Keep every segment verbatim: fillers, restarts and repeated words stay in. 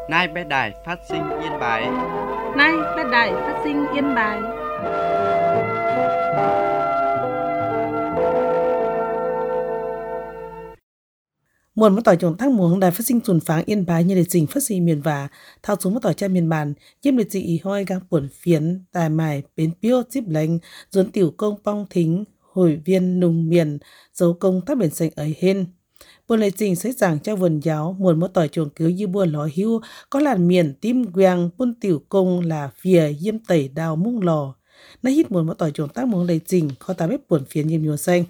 Nay bé đài phát sinh Yên Bái. Nay bé đài phát sinh Yên Bái. Muộn một tỏi trồng thang muống đài phát sinh sùn pháng Yên Bái như lịch trình phát sinh miền và thao xuống một tỏi cha miền bản diêm lịch trình ý hoi gang buồn phiến tài mài bến piêu chip lánh dồn tiểu công pong thính hồi viên nùng miền dấu công tác biển xanh ấy hên buồn lịch trình xây giảng cho vườn giáo muộn một tỏi trồng cứu như buồn ló hưu có làn miền tim quang buôn tiểu công là phìa diêm tẩy đào mung lò nay hít muộn một tỏi trồng tác muống lịch trình kho tá bếp buồn phiến diêm nhiều xanh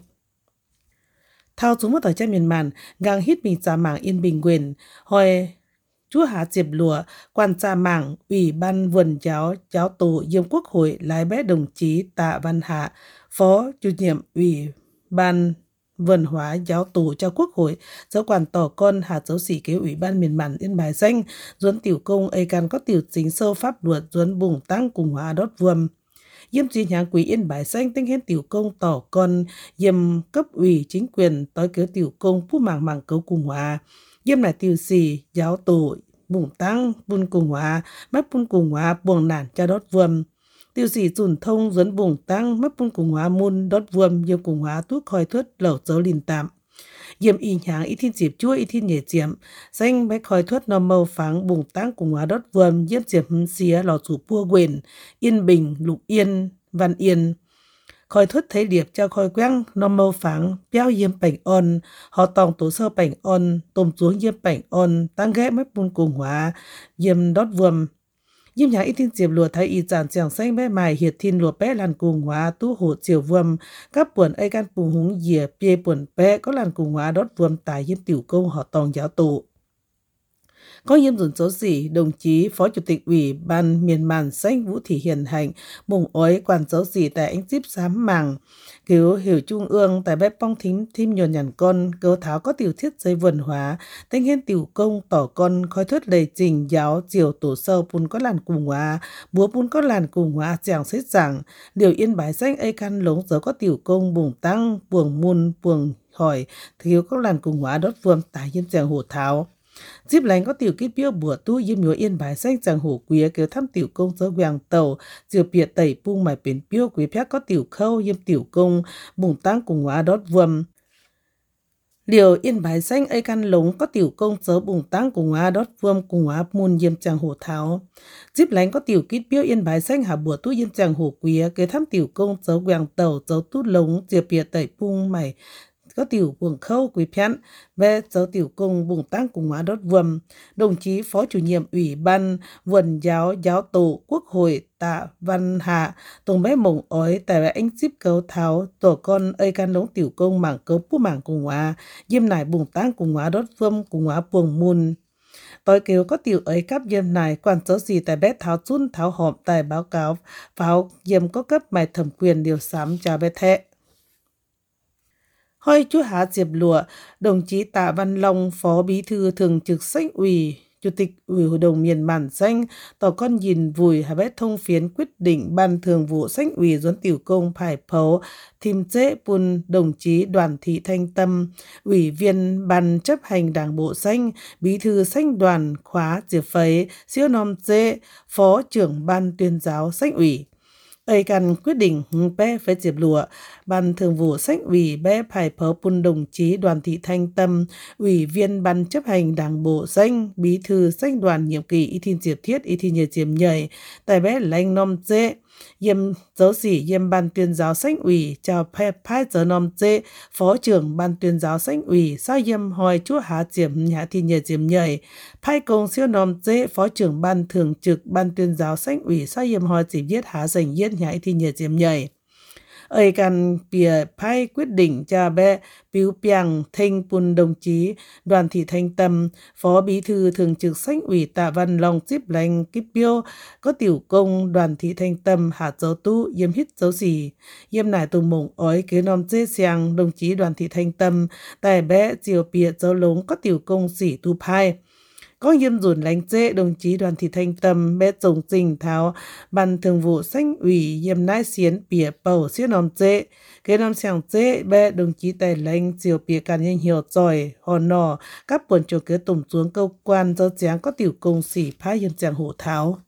thao xuống một tỏi cha miền màn gang hít mình trà mảng yên bình quyền hồi chúa hạ diệp lụa quan trà mảng ủy ban vườn giáo giáo tổ diêm quốc hội lái bé đồng chí Tạ Văn Hạ phó chủ nhiệm ủy ban vườn hóa giáo tổ cho quốc hội giáo quản tỏ con hạt dấu sĩ kế ủy ban miền màn Yên Bái xanh duấn tiểu công ấy can có tiểu chính sâu pháp luật duấn bùng tăng cùng hóa đốt vuông Diêm chi nhãn quý Yên Bái xanh tinh hen tiểu công tỏ con diêm cấp ủy chính quyền tối cứu tiểu công phú mảng mảng cấu cùng hóa diêm lại tiểu sĩ giáo tổ bùng tăng bùn cùng hóa mất bùn cùng hóa buồng nản cho đốt vuông tiểu sĩ dùn thông dẫn bùng tăng mất bùn cùng hóa môn đốt vuông diêm cùng hóa thuốc khói thuất lẩu dấu lìn tạm diêm y nháng y thiên diệp chúa y thiên nhẹ diệm danh bách khói thuất nò mâu pháng bùng tăng cùng hóa đốt vuông diêm diệp xía lò chủ pua quyền Yên Bình Lục Yên Văn Yên khói thuất thấy liệp cho khói quang nò mâu pháng béo diêm bảnh on họ tòng tổ sơ bảnh on tôm xuống diêm bảnh on tăng ghé mất bùn cùng hóa diêm đốt vuông diêm nháng y thiên diệp lùa thấy y giản chàng xanh bé mài hiệt thiên lùa bé làn cùng hóa tu hộ chiều vuông các buồn ấy can bùng húng dìa bia buồn bé có làn cùng hóa đốt vuông tại diêm tiểu công họ tòng giáo tổ có diêm dùn số sĩ đồng chí phó chủ tịch ủy ban miền màn xanh Vũ Thị Hiền Hạnh mùng ói quản số sĩ tại anh díp sám màng cứu hiểu trung ương tại bếp bong thím thím nhồn nhằn con cứu tháo có tiểu thiết dây vườn hóa tinh hen tiểu công tỏ con khói thuyết lầy trình giáo chiều tổ sâu bún có làn cùng hóa búa bún có làn cùng hóa chàng xếp giảng điều Yên Bái xanh ấy căn lống dấu có tiểu công bùng tăng buồng môn buồng hỏi thiếu có làn cùng hóa đốt vuông tại diêm chàng hổ tháo Díp lánh có tiểu kết biêu bùa tu diêm nhúa Yên Bái xanh chẳng hổ quý kéo thăm tiểu công dấu vàng tàu diều bịa tẩy bung mải bến biêu quý phép có tiểu khâu diêm tiểu công bùng tăng cùng hóa đốt vuông Điều Yên Bái xanh ấy căn lống có tiểu công dấu bùng tăng cùng hóa đốt vuông cùng hóa môn diêm chẳng hổ tháo Díp lánh có tiểu kết biêu Yên Bái xanh hạ bùa tu diêm chẳng hổ quý kéo thăm tiểu công dấu vàng tàu dấu tút lống diều bịa tẩy bung mải có tiểu buồng khâu quý phán về dấu tiểu công bùng tăng cùng hóa đốt vuông đồng chí phó chủ nhiệm ủy ban vườn giáo giáo tổ quốc hội Tạ Văn Hạ tổng bé mộng ói tại về anh díp cấu tháo tổ con ơi can lống tiểu công mảng cấu phú mảng cùng hóa diêm nải bùng tăng cùng hóa đốt vuông cùng hóa buồng môn tối kêu có tiểu ấy cấp diêm này quan số gì tại bé tháo chun tháo họp tại báo cáo pháo diêm có cấp bài thẩm quyền điều sám cho bé thẹ Hoi chúa Hạ Diệp Lụa, đồng chí Tạ Văn Long, Phó Bí thư Thường trực Xanh ủy, Chủ tịch Ủy hội đồng miền Màn Xanh, tỏ con nhìn vùi hà bét thông phiến quyết định ban thường vụ Xanh ủy doãn tiểu công phải phấu, thìm chế bùn đồng chí Đoàn Thị Thanh Tâm, Ủy viên ban chấp hành đảng bộ Xanh, Bí thư Xanh đoàn khóa Diệp Phấy, siêu nom chế, Phó trưởng ban tuyên giáo Xanh ủy. Ấy cần quyết định bé phế Diệp Lụa, ban thường vụ Xanh ủy bé phải phó bùn đồng chí Đoàn Thị Thanh Tâm, ủy viên ban chấp hành đảng bộ Xanh, bí thư Xanh đoàn nhiệm kỳ y thiên diệp thiết y thiên nhiệt diệp nhảy, tại bé lãnh nom dê, Diêm dấu sĩ diêm ban tuyên giáo Xanh ủy chào phép phái giờ nom dê, phó trưởng ban tuyên giáo Xanh ủy sao diêm hỏi chúa Hạ Diệp nhà thiên nhiệt diệp nhảy, phái công siêu nom dê, phó trưởng ban thường trực ban tuyên giáo Xanh ủy sao diêm hỏi diệp viết hạ dành viết nhà thiên nhiệt diệp nhảy. Ấy cần bìa phai quyết định cho bé Biếu Piang Thanh Bùn đồng chí Đoàn Thị Thanh Tâm, Phó Bí thư Thường trực Xanh ủy Tạ Văn Long díp lành kíp biêu, có tiểu công Đoàn Thị Thanh Tâm hạ dấu tu, yếm hít dấu gì. Yếm nải tùng mộng ói kế nòm dê xiang đồng chí Đoàn Thị Thanh Tâm, tại bé diều bìa dấu lống có tiểu công sĩ tu phai. Có yêm dùn lánh chế đồng chí Đoàn Thị Thanh Tâm bé tổng trình tháo ban thường vụ xanh ủy yêm nai xiến bìa bầu xiên nòm chế. Cái nòm xàng chế bé đồng chí tài lãnh chiều bìa càn nhanh hiểu giỏi hò nò các buồn chỗ kế tổng xuống cơ quan do giáng có tiểu công sĩ phá yêm giang hổ tháo.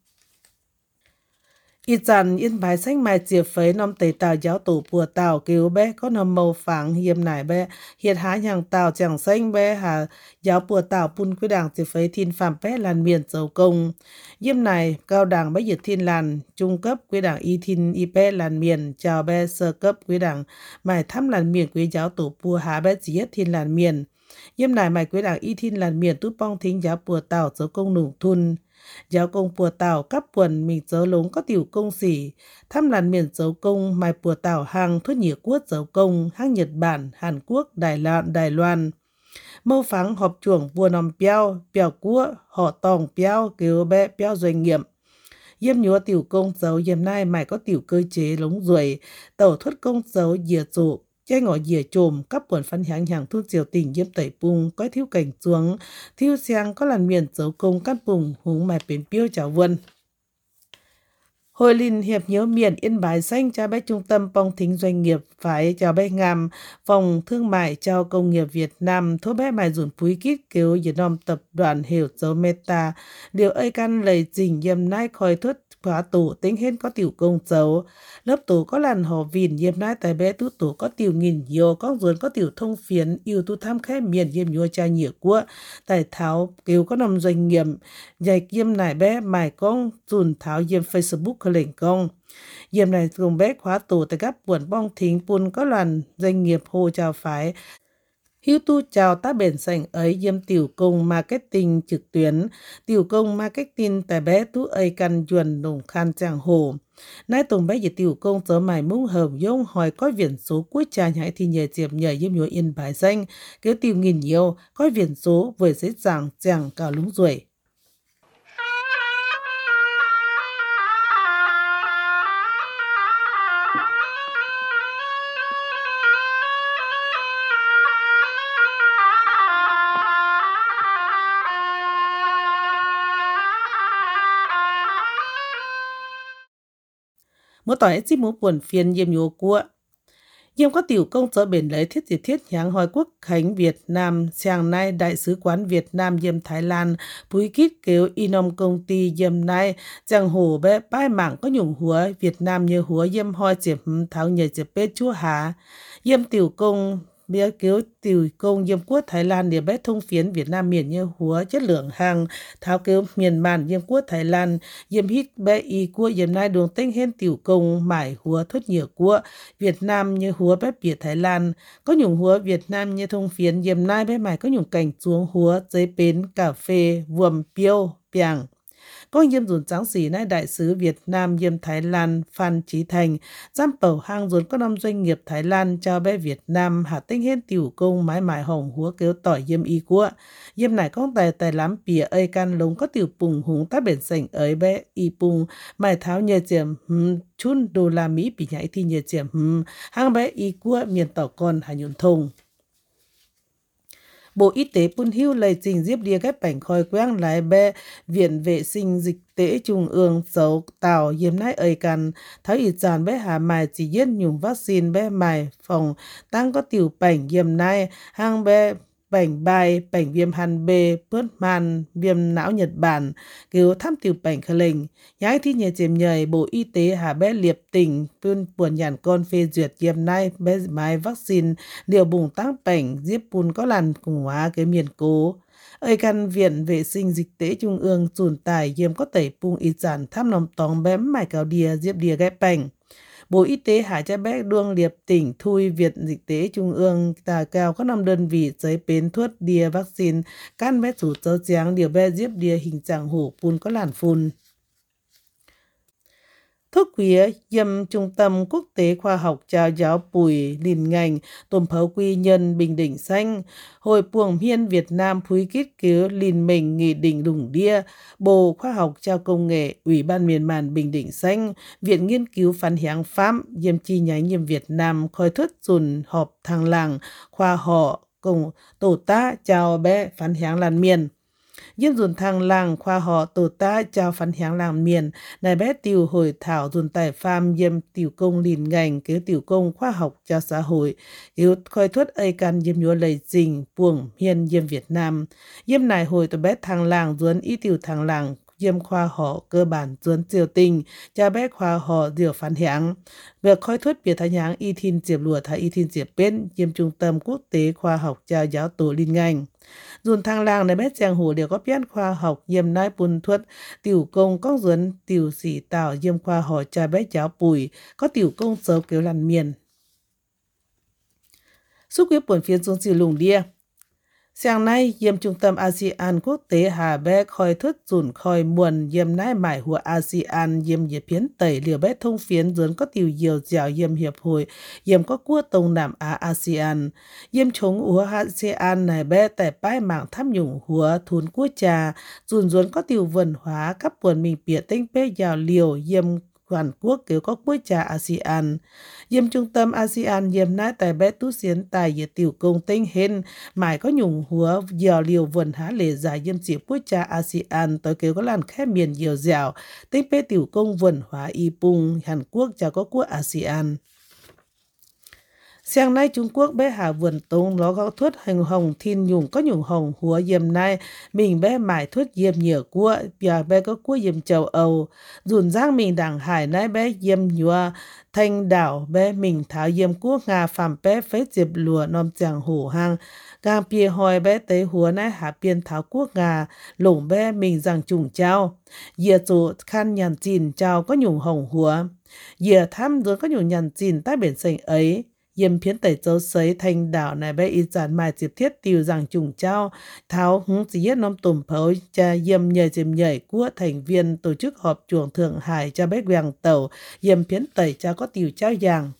Y chàn yên bài xanh mai chia phấy nòm tẩy tàu giáo tổ bùa tàu kêu bé có nòm màu phẳng hiểm nải bé hiện há nhàng tàu chẳng xanh bé hà giáo bùa tàu pun quy đảng chia phấy thiên phạm bé làn miền dầu công yếm này cao đảng bé diệt thiên làn trung cấp quy đảng y thiên y bé làn miền chào bé sơ cấp quy đảng mải thăm làn miền quý giáo tổ bùa há bé diệt thiên làn miền yếm này mải quy đảng y thiên làn miền tú pong thính giáo bùa tàu dấu công nủng thun giáo công bùa tàu cấp quần mình dấu lống có tiểu công sĩ thăm làn miền dấu công mai bùa tàu hàng thuất nhị quốc dấu công hàng Nhật Bản Hàn Quốc Đài Loan Đài Loan mâu phẳng họp chuồng bùa nòm piao piao cua họ tòng piao kêu bé piao doanh nghiệp yếm nhúa tiểu công dấu yếm nai mày có tiểu cơ chế lống ruồi tàu thuất công dấu dìa trụ che ngõ dìa trồm các quần phân hãng hàng thu triều tỉnh yếm tẩy bung có thiếu cảnh xuống thiếu sang có làn miền dấu công cắt bùng húng mài bến piêu chảo vân. Hội Liên hiệp nhớ miền Yên Bái xanh cho bé trung tâm bong thính doanh nghiệp phải chào bé ngàm phòng thương mại cho công nghiệp Việt Nam thô bé mài dùn phúi kít kêu Việt Nam tập đoàn hiểu dấu meta điều ấy căn lầy trình yếm nai khói thuất khóa tủ tính hết có tiểu công dấu lớp tủ có làn hò vìn yếm nai tại bé tú tủ có tiểu nghìn nhiều có ruồn có tiểu thông phiến yêu tu tham khai miền yếm nhua cha nhựa của tại tháo kêu có nằm doanh nghiệp dạy yếm nai bé mài con dùn tháo yếm Facebook khởi lệnh công yếm này cùng bé khóa tủ tại các buồn bong thính pun có làn doanh nghiệp hồ chào phái hiếu tu chào ta bền sành ấy yếm tiểu công marketing trực tuyến tiểu công marketing tại bé tú ấy căn chuẩn đồng khan chàng hồ nãy tùng bé dịch tiểu công giờ mày muốn hợp dông hỏi có viện số cuối trà nhảy thì nhờ diệp nhờ yếm nhớ Yên Bái xanh kéo tiểu nghìn nhiều có viện số vừa dễ dàng chẳng cả lúng ruồi. Mỗi tỏi chỉ muốn buồn phiền yếm nhúa của yếm có tiểu công sở bền lấy thiết diệt thiết nháng hỏi quốc khánh Việt Nam chàng nay đại sứ quán Việt Nam yếm Thái Lan phúi kít kêu inom công ty yếm nay chàng hồ bé bái mạng có nhung húa Việt Nam như húa yếm hoi chiếm tháo nhờ chiếm bê chúa há yếm tiểu công bé kêu tiểu công yếm quốc Thái Lan để bé thông phiến Việt Nam miền như húa chất lượng hàng tháo kêu miền màn yếm quốc Thái Lan yếm hít bé y quốc yếm nai đường tinh hên tiểu công mải húa thốt nhiều quốc Việt Nam như húa bé biệt Thái Lan có nhung húa Việt Nam như thông phiến yếm nai bé mải có nhung cảnh xuống húa giấy bến cà phê vuông piêu piang có yếm dùn tráng sĩ nai đại sứ Việt Nam yếm Thái Lan Phan Chí Thành giam bầu hang dùn có năm doanh nghiệp Thái Lan cho bé Việt Nam hạ tinh hết tiểu công mái mái hồng húa kêu tỏi yếm y của yếm này có tài tài lắm bìa ấy can lống có tiểu bùng húng tá bền sành ấy bé y bùng mài tháo nhờ chiếm chun đô la Mỹ bị nhảy thì nhờ chiếm hang bé y của miền tàu con hà nhuận thông. Bộ Y tế Pun Hiu lầy trình diếp đia ghép bảnh khói quang lái bé Viện Vệ sinh Dịch tễ Trung ương dấu tàu yếm nai ơi căn tháo y chàn bé hà mài chỉ yết nhung vaccine bé mài phòng tăng có tiểu bảnh yếm nai hang bé bảnh bài bảnh viêm hàn bê bớt man viêm não Nhật Bản kêu thăm tiểu bảnh khởi lệnh nhái thi nhờ chìm nhời Bộ Y tế hà bé liệp tỉnh pun buồn nhàn con phê duyệt yếm nai bé mái vaccine liều bùng tăng bảnh diếp pun có làn cùng hóa cái miền cố ơi căn Viện Vệ sinh Dịch tễ Trung ương dùn tài yếm có tẩy pung y giản thăm nòng tòng bém mải cáo đìa diếp đìa ghép bảnh Bộ Y tế hạ cha bé đuông liệp tỉnh thui Viện Dịch tế Trung ương tà cao có năm đơn vị giấy bến thuốc đìa vaccine can bé chủ châu tráng điều bé diếp đìa hình trạng hổ pun có làn phun. Thuốc quía yếm Trung tâm Quốc tế Khoa học Chào giáo Bùi Lìn ngành tôm phấu quy nhân Bình Định xanh Hội Puồng Hiên Việt Nam phúi kít cứu Lìn mình nghị định đủng đia Bộ Khoa học Trao Công nghệ Ủy ban miền màn Bình Định xanh Viện Nghiên cứu Phán Hiáng Pháp yếm chi nhánh yếm Việt Nam khói thuất dùn họp thang làng khoa họ cùng tổ ta chào bé Phán Hiáng làn miền Yếm dùn thang làng khoa họ tổ ta chào phán hiáng làng miền, này bé tiểu hội thảo dùn tài pham yếm tiểu công lìn ngành kế tiểu công khoa học cho xã hội, yếu khoi thuất ây can yếm nhúa lầy dình, buồng hiên yếm Việt Nam. Yếm này hồi tổ bé thang làng duấn y tiểu thang làng yếm khoa họ cơ bản duấn triều tình, cha bé khoa họ diều phán hiáng. Việc khoi thuất biệt thái hiáng y thiên diệp lùa thái y thiên diệp bên yếm trung tâm quốc tế khoa học cha giáo tổ lìn ngành. Dùn thang làng này bé chàng hồ đều có biết khoa học yếm nai bùn thuật tiểu công công duấn tiểu sĩ tạo yếm khoa họ cha bé giáo bùi có tiểu công sớm kéo làn miền. Xúc quyết buồn phiên xuống xì lùng đia. Sáng nay, yếm trung tâm a sê an quốc tế Hà Bé khoi thất dùn khoi muôn yếm nai mải hùa a sê an yếm yếp phiến tẩy liều bé thông phiến dùn có tiểu nhiều dẻo yếm hiệp hội yếm có cua tông nằm á a sê an. Yếm chống hùa a sê an này bé tại bãi mạng tham nhũng hùa thún quốc trà dùn dùn có tiểu vần hóa các buồn mình bịa tinh bế dạo liều yếm Hàn Quốc kéo có quốc gia a sê an. Yếm trung tâm a sê an yếm nái tại bé tú xiến tài yết tiểu công tinh hên mãi có nhung húa dào liều vần há lệ giải yếm chỉ quốc gia a sê an tới kéo có làn khép miền dìu dẻo tinh bế tiểu công vần hóa y bung Hàn Quốc cho có quốc a sê an. Sáng nay Trung Quốc bé hạ vườn tông nó có thuất hành hồng thiên nhung có nhung hồng húa yếm nay mình bé mải thuất yếm nhiều cua bia bé có cua yếm châu Âu dùn giang mình đảng hải nay bé yếm nhua thanh đảo bé mình tháo yếm cua Nga phạm bé phế diệp lùa nom chàng hổ hang gang bia hoi bé tế húa nay hạ biên tháo quốc Nga lủng bé mình rằng trùng trao dìa chỗ khăn nhàn chìn trao có nhung hồng húa dìa thăm rồi có nhung nhàn chìn tại biển sành ấy. Yếm phiến tẩy dấu sấy thanh đảo này bé y giản mài dịp thiết tiêu rằng trùng trao tháo hứng dĩ hết nông tùm phấu cha yếm nhảy dịp nhảy của thành viên tổ chức họp chuồng Thượng Hải cha bé quàng tàu yếm phiến tẩy cha có tiêu trao giàng.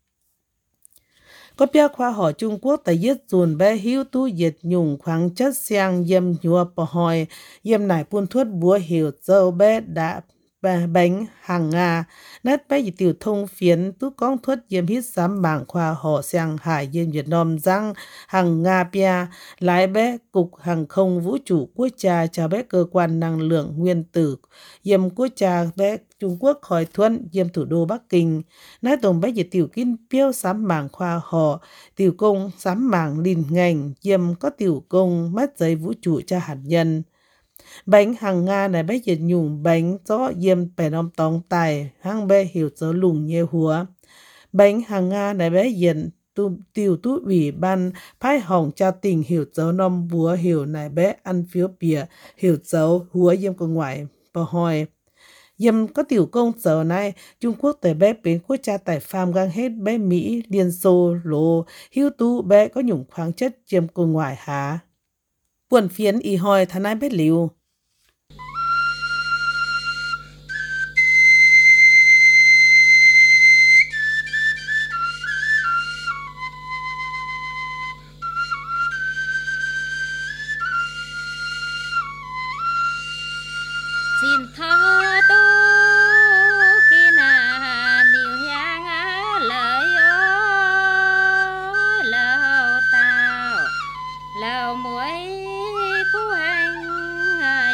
Có bia khoa họ Trung Quốc tại yết dùn bé hiếu tu yết nhung khoáng chất xiang yếm nhua bò hoi yếm nải buôn thuất búa hiểu dâu bé đã bánh hàng Nga nét bé tiểu thông phiến tú con thuất yếm hít sám bảng khoa họ sang hải yếm Việt Nam răng hàng Nga bia lái bé cục hàng không vũ trụ quốc gia cho bé cơ quan năng lượng nguyên tử yếm quốc gia bé Trung Quốc khỏi thuận yếm thủ đô Bắc Kinh nét tổng bé tiểu kinh piêu sám bảng khoa họ tiểu công sám bảng lìn ngành yếm có tiểu công mắt giấy vũ trụ cho hạt nhân. Bánh hàng Nga này bé dịch nhung bánh gió yếm bè nông tông tài hàng bé hiểu dấu lùng nhê húa. Bánh hàng Nga này bé diện tu tiêu tu ủy ban phái hồng cho tình hiểu dấu nông búa hiểu này bé ăn phiếu bìa hiểu dấu húa yếm của ngoại bò hoi. Yếm có tiểu công dấu này Trung Quốc tại bé bến quốc gia tại phàm gang hết bé Mỹ Liên Xô lô hiếu tu bé có nhung khoáng chất yếm của ngoại há. Buồn phiến y hoi thà nai bé liu. Xin thơ tu khi nào điều hiang á lời ơi lâu tao lâu muối khu hành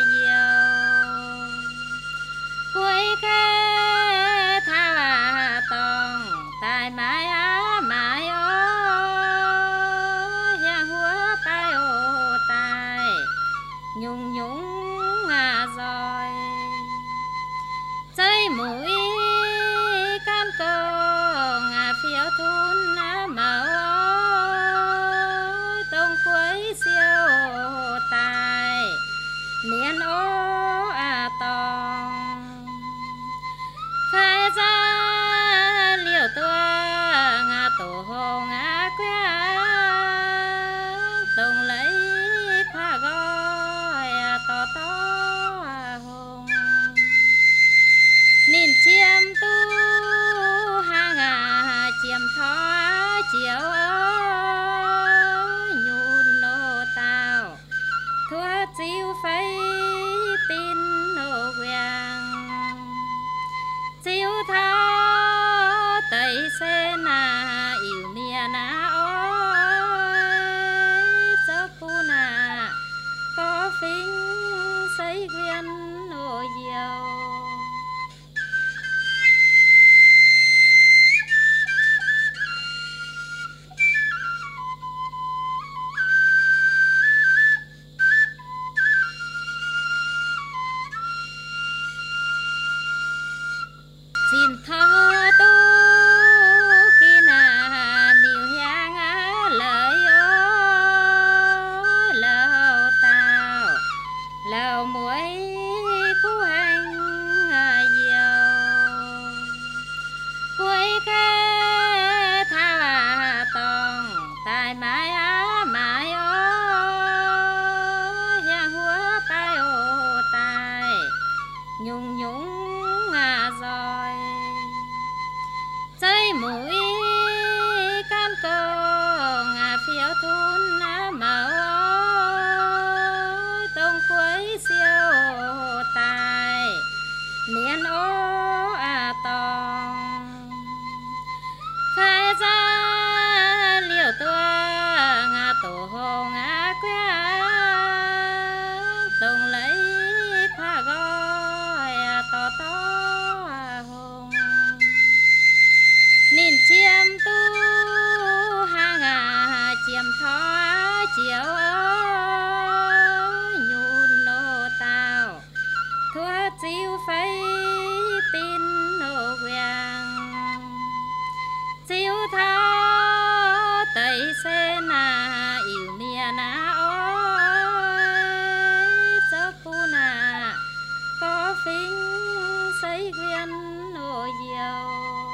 xe na yêu mia na ôi sơ pu na có phinh xây viên nô diều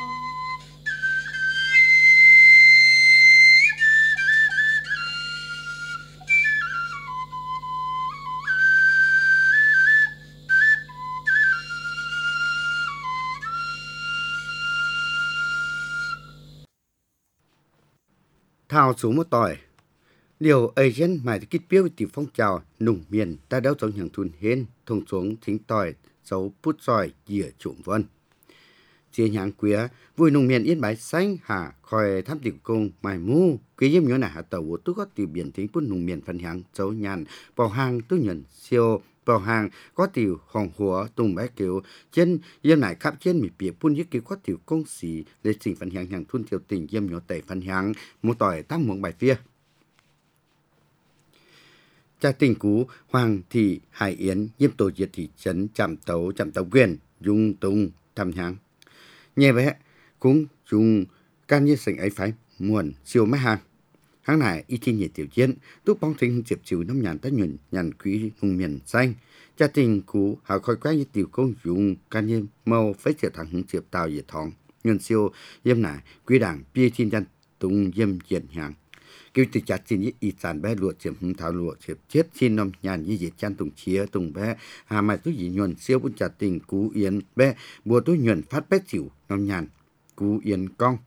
thao xuống một tỏi điều ấy dân mãi kích biểu từ phong trào nùng miền ta đeo trong hàng thun hên thông xuống thính tỏi dấu bút sỏi dìa trộm vân chia nhãn quía vui nùng miền yên bái xanh hạ khỏi tham tiểu công mài mu quý yếm nhớ nà hạ tàu tú có từ biển thính bút nùng miền phân hàng dấu nhàn bảo hàng tu nhận siêu bảo hàng có tiểu hòn hùa tùng bái kiểu chân yếm nải khắp trên mì bìa phun yết kiểu có tiểu công sĩ để sinh phân hàng hàng thun tiểu tình yếm nhớ tẩy phân hàng một tỏi tăng muộn bài phía cha tình cú Hoàng Thị Hải Yến yếm tổ diệt thị trấn chạm tấu chạm tấu quyền dung tung thăm hàng nhẹ bé cũng dùng can như sành ấy phải muộn siêu mấy hàng hàng này y thi nhiệt tiểu chiến túc bóng sinh diệp chiều năm nhàn tất nhuận nhàn quý hùng miền xanh cha tình cú hào khói quái như tiểu công dùng can như màu phế triệt thằng hứng diệp tàu diệt thong nhuận siêu yếm này quý đảng bia thiên dân tung yếm diện hàng kêu từ chặt xin y y sản bé lụa chiếm hứng thảo lụa chiếm chết xin năm nhàn y diệt chan tùng chia tùng bé hà mai tú dị nhuận siêu bún chặt tình cú yến bé bùa tú nhuận phát bé chịu năm nhàn cú yến cong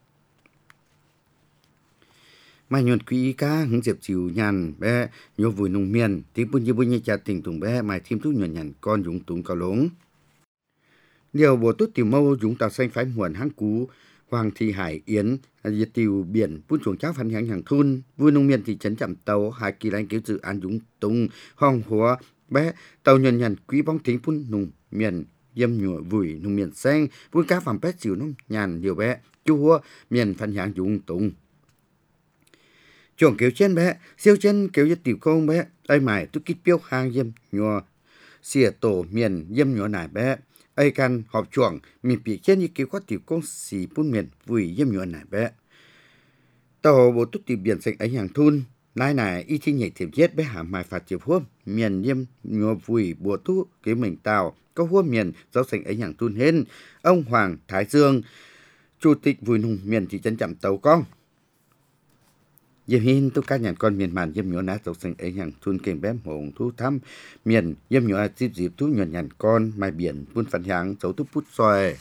mai nhuận quý cá hứng diệp chịu nhàn bé nhô vùi nung miền tiếng bún như bún như chặt tình tùng bé mai thêm tú nhuận nhàn con dũng tùng cao lống điều bùa tú tiểu mâu dũng tàu xanh phái muộn háng cú Hoàng Thị Hải Yến diệt tiêu biển buôn chuồng cháo phản hàng hàng thun vui nông miền thị trấn chạm tàu hai kỳ lãnh cứu dự án dũng tung hong húa bé tàu nhận nhận quý bóng thính buôn nông miền yếm nhựa vùi nông miền xanh buôn cá phạm bé chịu nông nhàn nhiều bé chu húa miền phản hàng dũng tung chuồng kéo trên bé siêu chân kéo diệt tiểu công bé ai mải tu kích biểu hàng yếm nhựa xỉa tổ miền yếm nhựa nải bé ai can họp chuồng mình bị trên như kiểu có tiểu công sĩ buôn miền vui yếm nhựa nải bé tàu bộ túc tiểu biển xanh ấy hàng thun nay này y thi nhảy thiểm chết bé hàm mai phạt chiều hôm miền yếm nhựa vui bộ tú cái mình tàu có hua miền giáo xanh ấy hàng thun hên ông Hoàng Thái Dương chủ tịch vui nông miền thị trấn chạm tàu con yếm hin tu cá nhàn con miền màn yếm nhựa ná giáo xanh ấy hàng thun kềm bé hồng thu thăm miền yếm nhựa dịp dịp thu nhuận nhàn con mai biển buôn phản hàng dấu tu bút xoài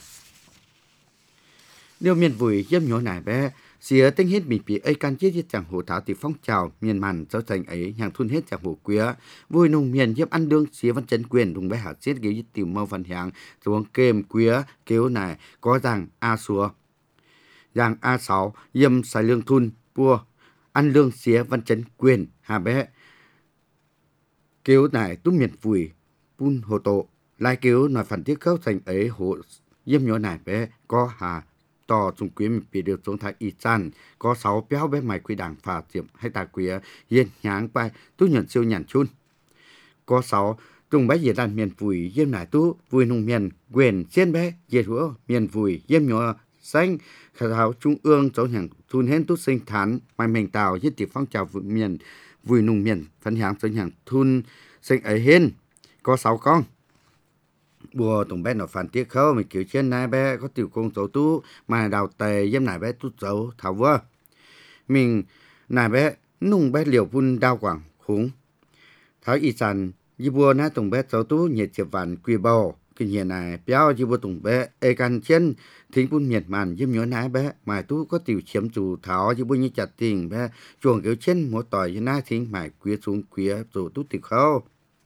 điều miền vui yếm nhựa nải bé xía tinh hết bị bị ấy can chết chẳng hồ thảo thì phong trào miền màn giáo thành ấy hàng thun hết chẳng hồ quía vui nông miền yếm ăn đương xía văn chấn quyền đúng bé hạt chết kêu như tiểu mâu văn hàng xuống kềm quía kêu này có rằng a xua rằng a sáu yếm xài lương thun bua ăn lương xía văn chấn quyền hà bé kêu này tú miền vui bun hồ tổ lại kêu nói phản tiết khâu thành ấy hồ yếm nhỏ này bé có hà tò trung quý bị điều xuống thái y chan có sáu béo bé mày quy đảng phà tiệm hay ta quý yên nháng bay tú nhận siêu nhàn chun có sáu trung bé diệt đàn miền vui yếm nải tú vui nông miền quyền trên bé diệt húa miền vui yếm nhỏ xanh khả thảo trung ương cháu hàng thun hên tú sinh thán mai mình tàu nhất tỷ phong trào vượng miền vui nông miền phân hàng cháu hàng thun sinh ấy hên có sáu con bùa tổng bé nó phản tiết khâu mình kiểu trên này bé có tiểu công dấu tú mà đào tề yếm nải bé tú dấu thảo vơ mình nải bé nung bé liều phun đao quảng khủng thảo y sản y bùa na tổng bé dấu tú nhiệt chệp vạn quy bầu cái nhiệt này béo y bùa tổng bé ê can trên thính phun miệt màn yếm nhớ nái bé mà tú có tiểu chiếm chủ thảo y bùa như chặt tình bé chuồng kiểu trên một tỏi y na thính mải quý xuống quý rồi tú tiểu khâu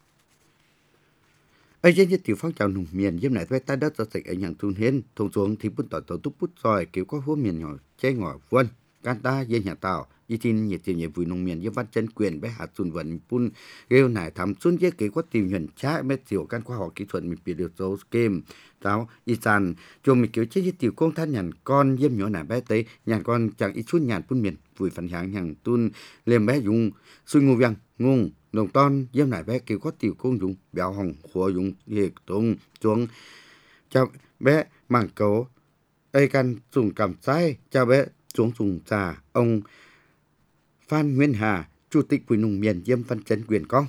ấy trên nhất tiểu phong trào nùng miền yếm này ta đất cho sạch ở nhàng thun hên thông xuống thì bút tỏi tàu túc bút soi kiểu có húa miền nhỏ che ngỏ vân can ta yên nhà tàu y tin nhiệt tiền nhiệt vui nông miền yếm văn chân quyền bé hạt xuân vận pun rêu nải thắm xuân chế kiểu có tìm nhuận trái mét tiểu can khoa học kỹ thuật mình bị điều số game táo y sàn cho mình kiểu chế nhất tiểu công than nhàn con yếm nhỏ nải bé tới nhàn con chẳng ít chút nhàn pun miền vui phản hàng nhàng tun liềm bé dùng xuôi ngu vang ngung đồng ton yếm nải bé kiểu có tiểu công dùng béo hồng khổ dùng hiệp tung xuống cho bé mảng cấu ấy can dùng cầm trái cho bé xuống dùng trà ông Phan Nguyên Hà, Chủ tịch Ủy nùng miền Diêm Văn Chấn quyền con.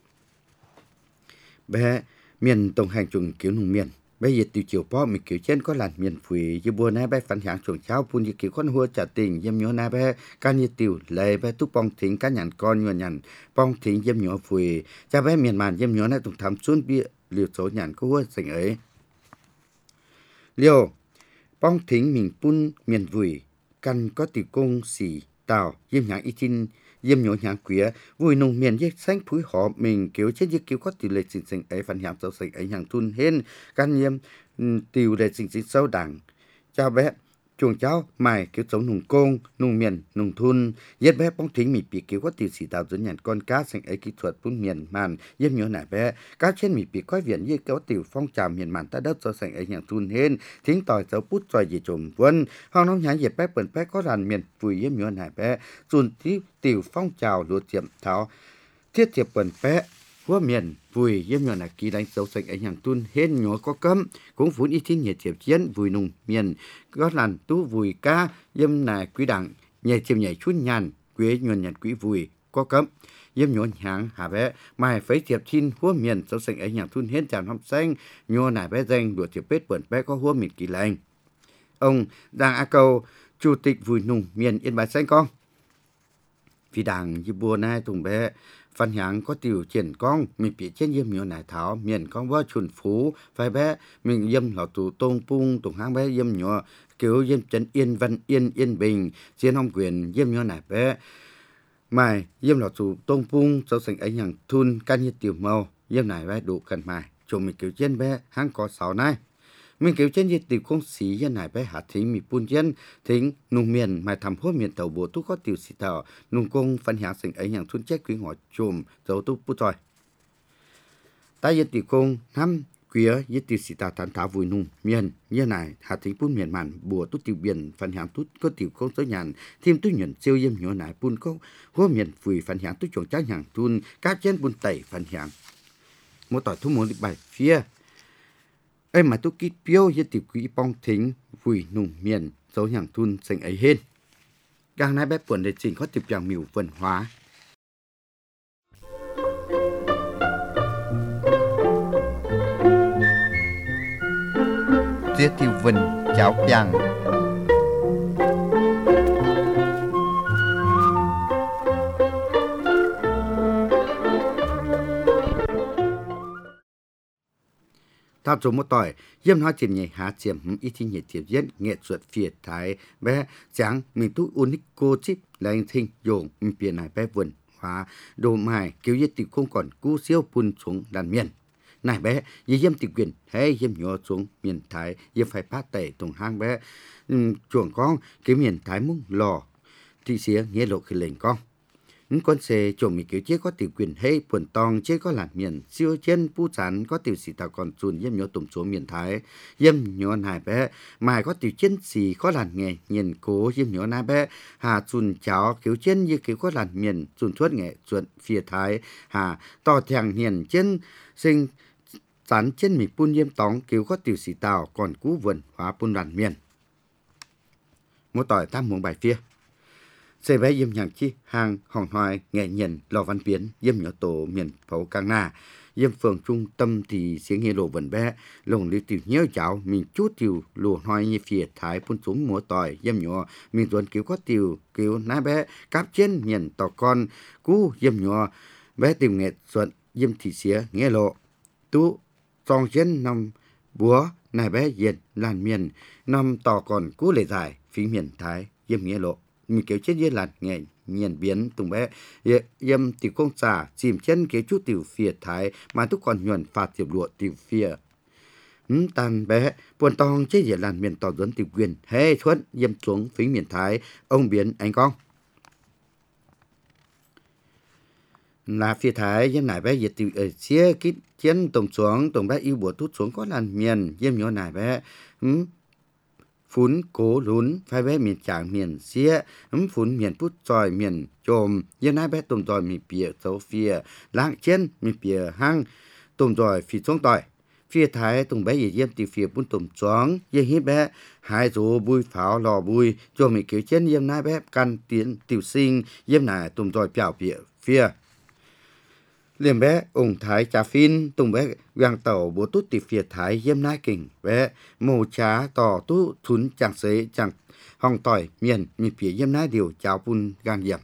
Bé miền tổng hành chuẩn cứu nùng miền. Bé dịch từ chiều po mình kiểu trên có làn miền phủy như bùa na bé phản hạng chuồng cháo phun như kiểu con hua trả tình diêm nhớ na bé ca như tiểu lệ bé túc bong thính cá nhàn con nhọn nhàn bong thính diêm nhớ phủy cha bé miền màn diêm nhớ na tụng thắm xuống bia liều số nhàn có hua sành ấy liều bong thính mình phun miền vùi căn có tiểu công xì tàu diêm nhãn y tin diêm nhớ nhãn quía vui nông miền giết xanh phúi họ mình kiểu chết giết kiểu có tỷ lệ sinh sinh ấy phản hạng sâu sinh ấy hàng thun hên can nhiêm tỷ lệ sinh sinh sâu đẳng cha bé chuồng cháu mài kiểu sống nùng công nùng miền nùng thun giết bé bóng thính mì bị kiểu có tỷ xì tạo dẫn nhàn con cá sinh ấy kỹ thuật phun miền màn diêm nhớ nải bé cá trên mì bị coi viện giết kéo tiểu phong trào miền màn ta đất sâu sinh ấy hàng thun hên thính tỏi dấu bút tròi gì trộm vân hoang nông nhái giết bé bẩn bé có ràn miền vùi diêm nhớ nải bé dùn tí tiểu phong trào lúa tiệm tháo thiết tiệp bẩn bé hua miền vùi diêm nhớ nải kỳ đánh sâu sinh ấy hàng thun hên nhớ có cấm cũng phun ít thiên nhiệt tiệp chiến vùi nùng miền có làn tú vùi ca diêm nải quý đẳng nhảy chiêm nhảy chút nhàn quế nhuần nhàn quý vùi có cấm diêm nhốn hàng hà bé mai phấy tiệp thiên hua miền sâu sinh ấy hàng thun hên tràn hom xanh nhô nải bé danh đùa tiệp bết bẩn bé có hua miền kỳ lành ông Giang A Câu chủ tịch vùi nùng miền Yên Bái xanh con vì đảng như bùa nai tùng bé phân hạng có tiểu triển con mình bị trên diêm nhớ nải thảo miền con vợ chuẩn phú phải bé mình diêm lọ tụ tôn pung tùng hang bé diêm nhớ kiểu diêm trấn Yên Văn Yên Yên Bình trên ông quyền diêm nhớ nải bé mài diêm lọ tụ tôn pung sau sinh ấy hàng thun can như tiểu màu diêm nải bé đủ cần mài chúng mình kiểu trên bé hang có sáu nay mình kiểu trên như tiểu công sĩ dân này bé hạ thính mi pun dân thính nung miền mà thầm hốt miền tàu bộ tu có tiểu sĩ tàu nung công phân hạng sinh ấy hàng thun chết quý ngõ chùm dấu tu bút rồi tại dân tiểu công năm quý dân tiểu sĩ tàu thản thảo vùi nung miền như này hạ thính pun miền màn bùa tu tiểu biển phân hạng tu có tiểu công tới nhàn thêm tu nhuận siêu yếm nhỏ này pun có hốt miền vùi phân hạng tu chuồng trắng hàng thun các trên pun tẩy phân hạng một tỏi thu muốn bài phía ấy mà tôi kít biêu với tiểu quý bong thính vùi nùng miền dấu hàng thun sinh ấy hên càng nãy bé buồn để trình có tiệp dạng miểu văn hóa Tiết tiêu vân cháo piang thao số một tỏi diêm hoa chìm nhảy hạ chiếm ít thiên nhiệt tiệp diễn nghệ thuật phiệt thái bé tráng mình tu unico chip lành thinh dùng mình biển này bé vườn hóa đồ mài kiểu giết tiểu không còn cú siêu pun xuống đàn miền này bé vì diêm tiểu quyền hay diêm nhỏ xuống miền thái diêm phải phát tẩy tùng hang bé chuồng con cái miền thái mung lò thị xía nghĩa lộ khi lệnh con những con xe chồng mình kiểu chế có tiểu quyền hay buồn tòng chế có làn miền siêu trên pu chán có tiểu sĩ tàu còn chùn diêm nhỏ tùng số miền thái diêm nhỏ này bé mài có tiểu trên xì có làn nghề nhìn cố diêm nhỏ này bé hà chùn cháo kiểu trên như kiểu có làn miền chùn thuất nghệ chùn phía thái hà to thèng hiền trên sinh chán trên mình pun diêm tòng kiểu có tiểu sĩ tàu còn cú vườn hóa pun làn miền một tỏi tam muỗng bài phía xe bé diêm nhàng chi hàng hòn hoài nghệ nhận lò văn biến diêm nhỏ tổ miền phố Cang Na diêm phường trung tâm thì xiếng nghe lộ vần bé lồng lý tiểu nhớ cháo mình chút tiểu lùa hoài như phía thái phun xuống múa tỏi diêm nhỏ mình tuần cứu có tiểu cứu ná bé cáp trên miền tỏ con cú diêm nhỏ bé tìm nghệ xuân diêm thị xía nghe lộ tú tròn trên nằm búa này bé diện làn miền nằm tỏ còn cú lệ dài phí miền thái diêm nghe lộ mình kiểu chết dưới làn nghề nhiên biến tùng bé yếm tiểu công xả chìm chân kiểu chút tiểu phía thái mà tôi còn nhuận phạt tiểu lụa tiểu phía ừ, tàn bé buồn tòng chết dưới làn miền tỏ dẫn tiểu quyền hay thuận yếm xuống phí miền thái ông biến anh con là phía thái yếm nải bé diệt tiểu ở chia kít chiến tổng xuống tổng bé yêu bùa tút xuống có làn miền yếm nhỏ nải bé ừ, phun cố lún phải bé miền tràng miền xía ấm phun miền pút tròi miền chồm yên nai bé tôm tròi miền bìa xấu phía lạng trên miền bìa hang tôm tròi phi xuống tỏi phía thái tùng bé gì yếm từ phía bún tùm choáng yếm hít bé hai rổ bùi pháo lò bùi cho mình kiểu trên yếm nai bé căn tiến tiểu sinh yếm nai tùm rồi biểu phía phía liền bé ông thái trà phin tùng bé gang tàu bố tút từ phía thái yếm nai kình bé mồ trá tỏ tú thún chẳng xế chẳng hòng tỏi miền miền phía yếm nai điều cháo bún gang yếm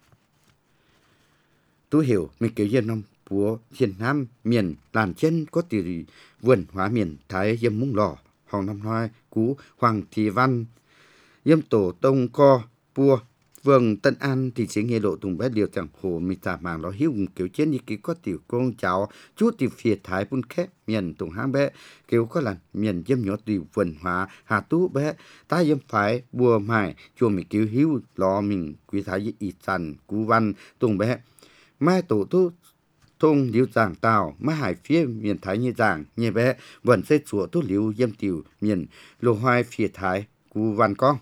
tú hiểu mình kiểu yếm nông của Việt Nam miền làn chân có từ vườn hóa miền Thái yếm mung lò hòng năm hoa cú Hoàng Thị Văn yếm tổ tông co pua vườn Tân An thì sẽ nghe lộ tùng bé điều chẳng hồ mi tà màng nó hiếu kiểu trên như kiểu có tiểu con cháu chú tiểu Việt Thái bún khép miền tùng hang bé kiểu có là miền yếm nhỏ tiểu vườn hóa hà tú bé ta yếm phải bùa mài chùa mi kiểu hiếu lò mình quý thái với y sàn cú văn tùng bé mai tổ tu thôn liu giảng tàu má hải phía miền Thái như giảng như bé vẫn xây chùa tu liu yếm tiểu miền lô hoai phía Thái cú văn con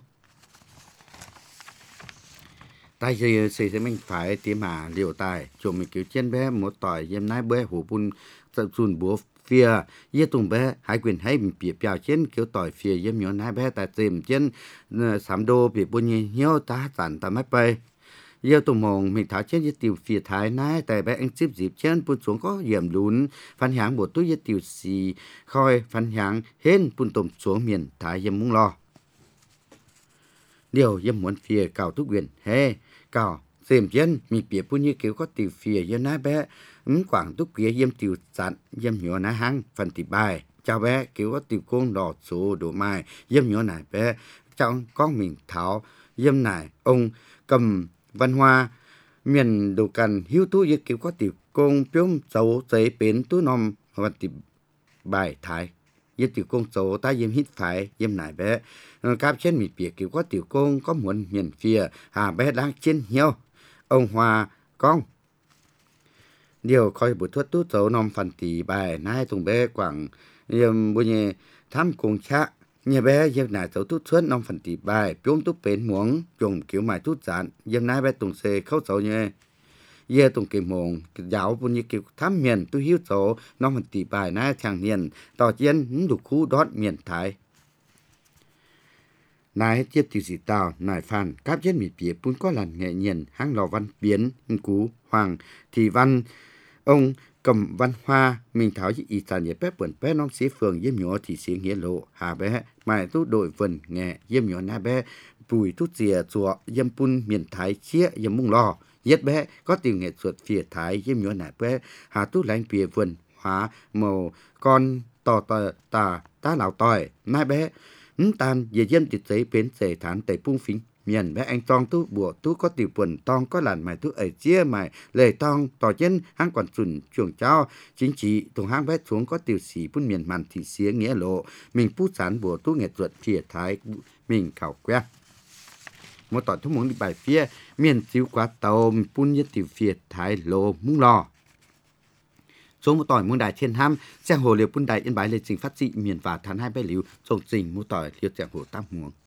tại giờ xây sẽ mình phải tìm mà liều tài chùa mình kiểu trên bé một tỏi yếm nai bé hồ bún dùn búa phía yếm tùng bé hải quyền hay mình bịa bèo trên kiểu tỏi phía yếm nhỏ nai bé tại tìm trên sắm đô bịa bún nhiều ta sản ta máy bay giờ tụi mong mình tháo trên với tiểu phía Thái nái tại bé anh xếp dịp trên bún xuống có hiểm lún phản hạng bộ túi với tiểu xì khoi phản hạng hên bún tôm xuống miền Thái yếm mung lo điều yếm muốn phía cào thúc quyền he cào xem trên mình bịa bún như kiểu có tiểu phía yếm nái bé ứng quảng thúc kia yếm tiểu sản yếm nhỏ nái hang phần tỷ bài chào bé kiểu có tiểu con đỏ số đồ mai yếm nhỏ này bé trong con mình tháo yếm này ông cầm văn hoa miền đồ cần hiếu tú với kiểu có tiểu công piôm dấu giấy bến tú nom và tiểu bài thái với tiểu công dấu ta yếm hít phải yếm nải bé cáp trên mịt bìa kiểu có tiểu công có muốn miền phía hà bé đang trên hiếu ông hoa con điều coi buổi thuốc tú dấu nom phần tỷ bài nai tùng bé quảng yếm bùi nhẹ thăm cùng cha nhà bé yếm nải dấu tút suốt năm phần tỷ bài piôm tút bến muống dùng kiểu mài tút giản yếm nải bé tùng xê khâu dấu nhé yê tùng kỳ mông giáo bún như kiểu thăm miền tu hiếu dấu năm phần tỷ bài nải thằng niên tỏ chiến đủ khu đót miền Thái nải tiếp tiểu sĩ tàu nải phàn cáp chết mịt bìa bún có làn nghệ nhiên hang lò văn biến cú Hoàng Thị Văn ông cầm văn hoa mình tháo y sản nhé bé bẩn bé non xí phường yếm nhỏ thì xí nghĩa lộ hà bé mài tu đội vần nghe yếm nhỏ na bé bùi tu chìa chùa yếm pun miền Thái chia yếm mung lo yết bé có tiểu nghệ thuật phía Thái yếm nhỏ na bé hà tu lánh bìa vần hóa màu con tò tò tà ta lão tỏi na bé ứng tan về yếm tiệt giấy bến sề thán tẩy pung phính miền bé anh tong tu bùa tu có tiểu quần tong có làn mày tu ở chia mày lời tong tỏ chân hang quản chuẩn chuồng trao chính trị thùng hang bé xuống có tiểu sĩ bún miền màn thị xía nghĩa lộ mình pu sản bùa tu nghệ thuật phía Thái mình khảo quen một tỏi thúc muốn đi bài phía miền xíu quá tàu bún nhất tiểu phía Thái lộ mung lò số một tỏi muôn đài thiên ham giang hồ liều bún đài yên bái lên trình phát dị miền và tháng hai bé liều trồng trình một tỏi liều giang hồ tam muông